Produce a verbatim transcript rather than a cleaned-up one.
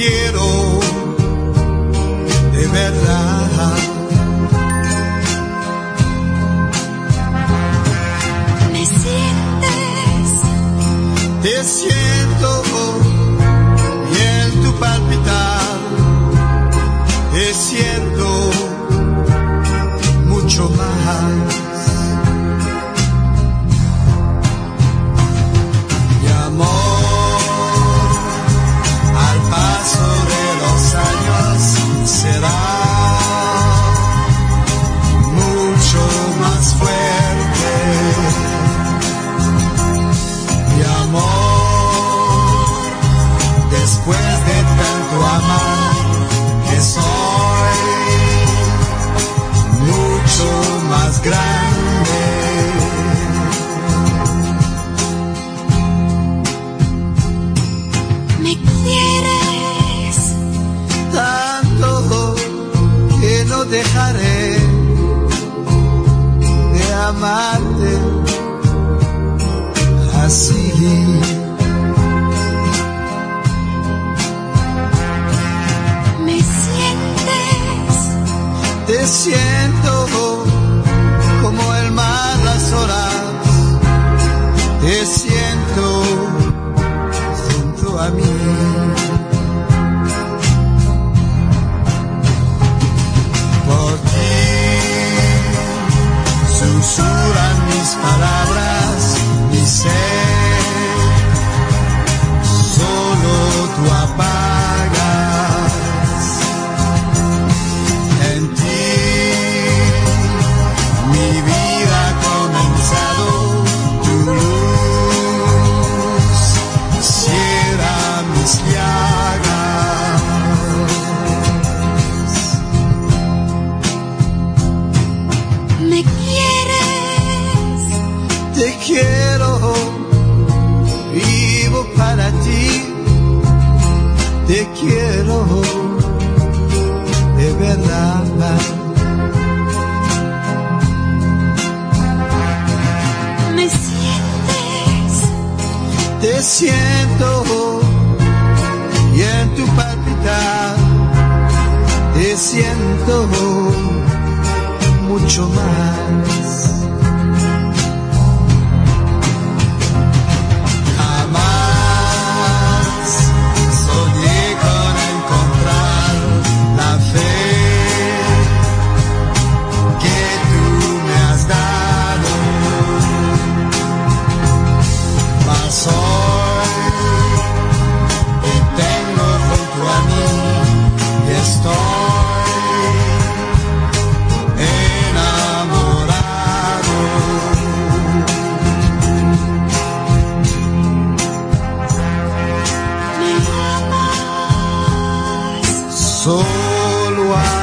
quiero de verdad. Me sientes, te siento y en tu palpitar te siento mucho más. Mi amor, al paso de los años será mucho más fuerte. Mi amor, después de tanto amar, que soy mucho más grande. me quieres, Tanto que no dejaré de amarte así. me sientes, Te siento como el mar las horas, te siento junto a mí. Por ti susurran mis palabras, mi ser, solo tú apagas. En ti mi vida ha comenzado, tu luz cierra mis llagas. me quieres, Te quiero, vivo para ti, te quiero de verdad. me sientes, Te siento y en tu palpitar te siento mucho más. Jamás soñé con encontrar la fe que tú me has dado. Mas hoy te tengo junto a mí y estoy enamorado. me amas, Solo a